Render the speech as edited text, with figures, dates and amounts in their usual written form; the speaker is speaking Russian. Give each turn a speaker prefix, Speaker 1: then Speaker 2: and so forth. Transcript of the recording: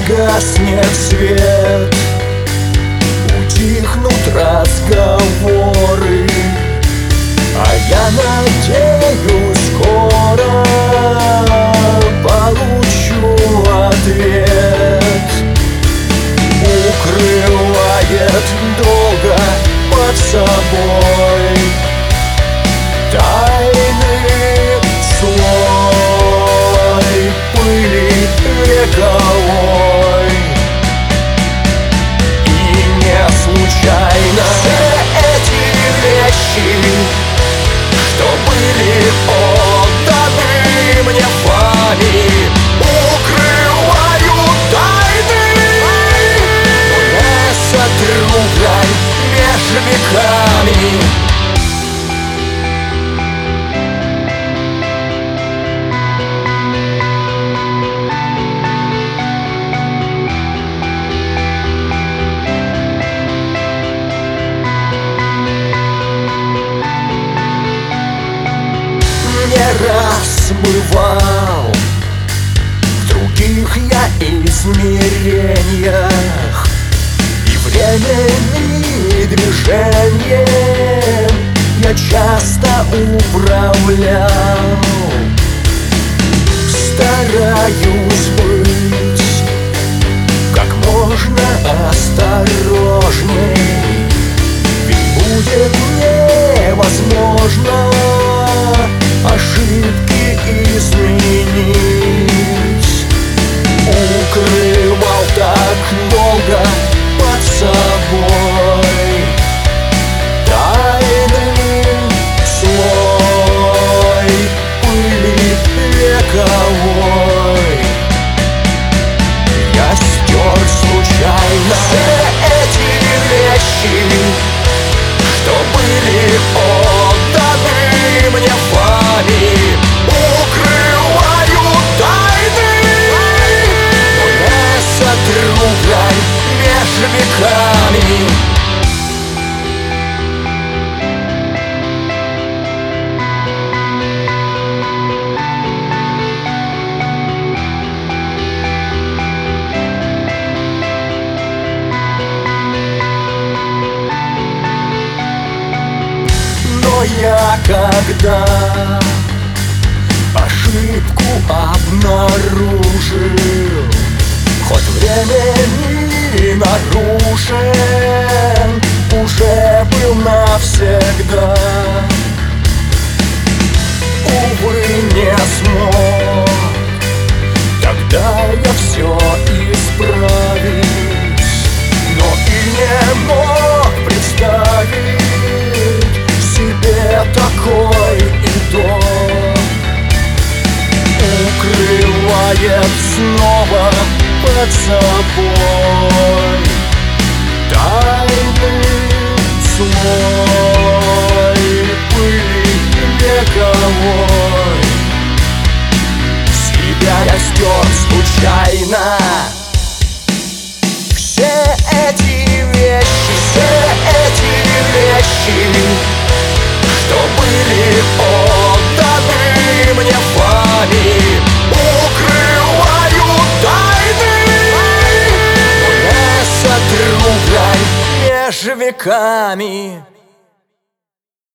Speaker 1: погаснет свет, утихнут разговоры, а я надеюсь, скоро получу ответ. Укрывает долго под собой тайный слой пыли вековой. И не случайно все эти вещи, что были отданы мне вами, укрывают тайны, но не сотруднят меж веками. Не раз бывал в других я измерениях, и временем движением я часто управлял. Стараюсь быть как можно осторожней, ведь будет невозможно ошибки изменить. Укрывал так долго под собой тайный слой пыли вековой. Я стер случайно все эти вещи, что были отданы мне вами, укрываю тайны, но не сотруднят меж веками. Но я когда ошибку обнаружил, хоть времени нарушен, уже был навсегда. Увы, не смог тогда я все исправить, но и не мог представить себе такой итог. Укрывает снова под собой тайный слой пыли вековой. Себя я стер случайно. Все эти вещи, что были отданы мне вами, укрываю тайны, но не сотруднят меж веками.